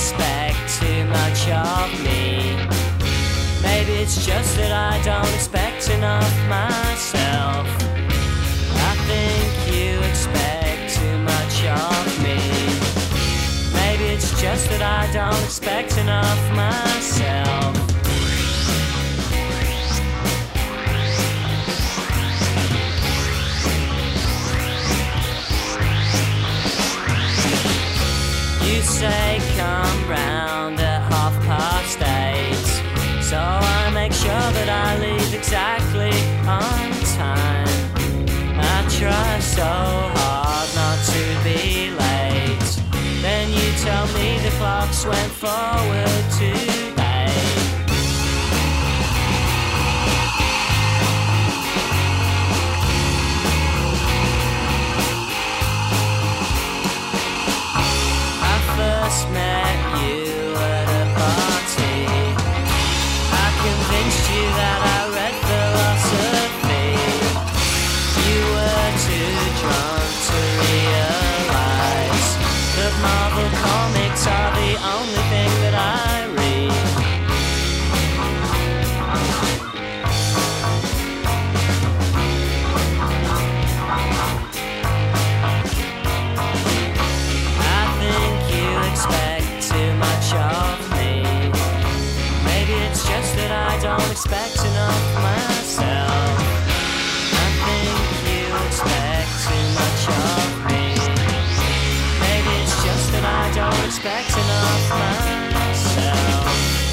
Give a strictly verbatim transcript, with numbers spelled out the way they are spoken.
expect too much of me. Maybe it's just that I don't expect enough myself. I think you expect too much of me. Maybe it's just that I don't expect enough myself. You say come round at half past eight, so I make sure that I leave exactly on time. I try so hard not to be late. Then you tell me the clocks went forward today. First met you at a party. I convinced you that I read philosophy. You were too drunk to realize that Marvel comics are the only thing that I read. Expect too much of me. Maybe it's just that I don't expect enough myself. I think you expect too much of me. Maybe it's just that I don't expect enough myself.